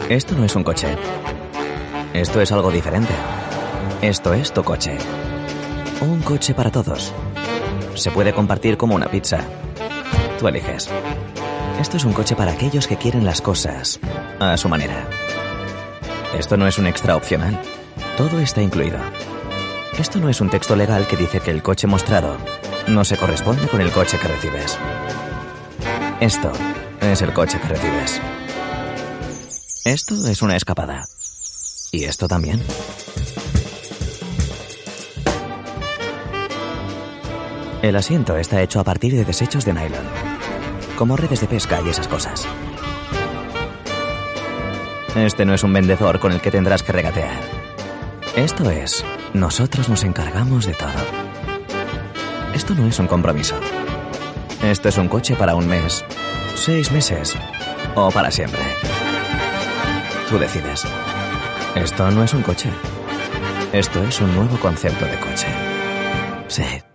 Esto no es un coche. Esto es algo diferente. Esto es tu coche. Un coche para todos. Se puede compartir como una pizza. Tú eliges. Esto es un coche para aquellos que quieren las cosas a su manera. Esto no es un extra opcional. Todo está incluido. Esto no es un texto legal que dice que el coche mostrado no se corresponde con el coche que recibes. Esto es el coche que recibes. Esto es una escapada. Y esto también. El asiento está hecho a partir de desechos de nylon, como redes de pesca y esas cosas. Este no es un vendedor con el que tendrás que regatear. Esto es, nosotros nos encargamos de todo. Esto no es un compromiso. Esto es un coche para un mes, 6 meses o para siempre. Tú decides. Esto no es un coche. Esto es un nuevo concepto de coche. Sí.